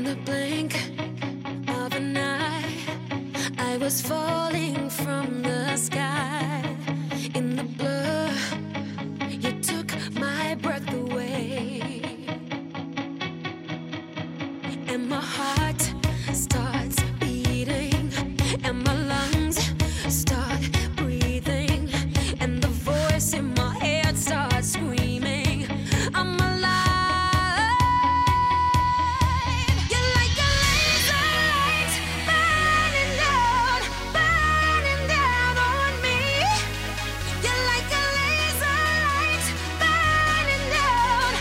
the blink of an eye, I was falling from the sky. In the blur, you took my breath away, and my heart starts beating, and my lungs start breathing, and the voice in my head starts screaming, I'm alive. You're like a laser light burning down on me. You're like a laser light burning down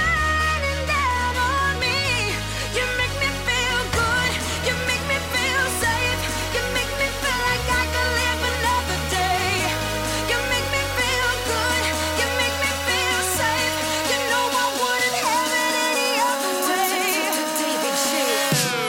on me. You make me feel good. You make me feel safe. You make me feel like I could live another day. You make me feel good. You make me feel safe. You know I wouldn't have it any other way. David Shea.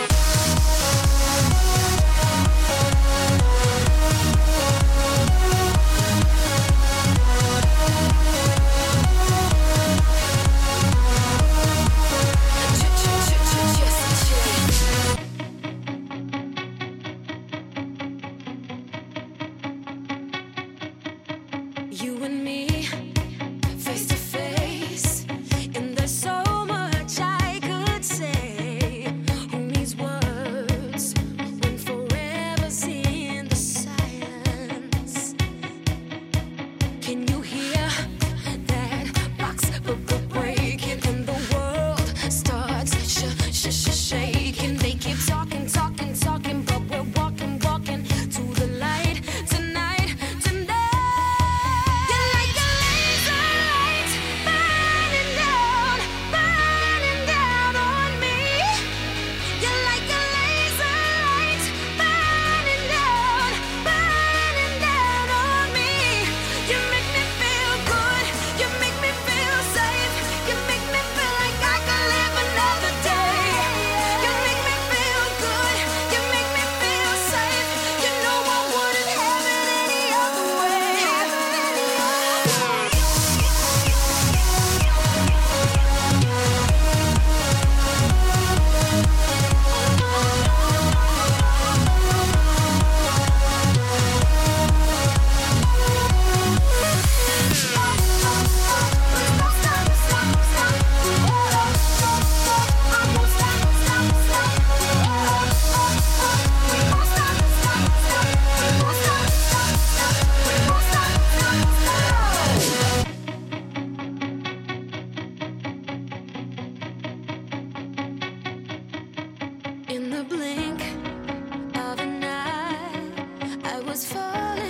You and me, face to face, and there's so much I could say. Who needs words when forever's in the silence? Can you hear that box breaking, and the world starts shaking? They keep talking, but we're walking to the light tonight. You're like a laser light burning down on me. You're like a laser light burning down on me. You make me feel good. You make me feel safe. You make me feel like I could live another day. You make me feel good. You make me feel safe. You know I wouldn't have it any other way. In the blink of an eye, I was falling